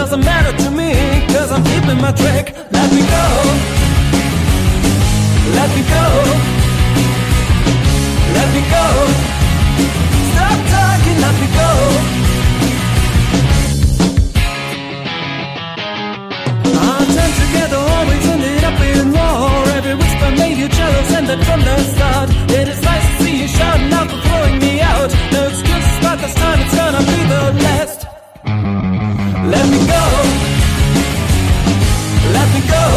doesn't matter to me, cause I'm keeping my trick. Let me go. Let me go. Let me go. Stop talking, let me go. Our time together always ended up in war. Every whisper made you jealous, and that from the start. It is nice to see you shouting out for throwing me out. No excuses, but this time it's gonna be the last. Let me go. Let me go.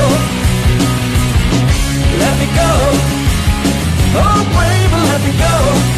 Let me go. Oh, baby, let me go.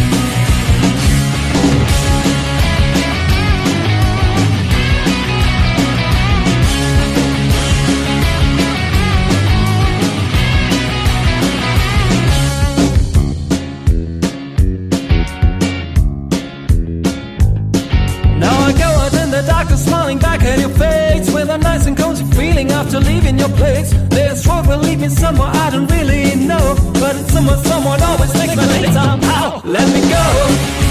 Smiling back at your face with a nice and cozy feeling after leaving your place. This road will lead me somewhere I don't really know, but it's somewhere someone always takes me somehow. Let me go.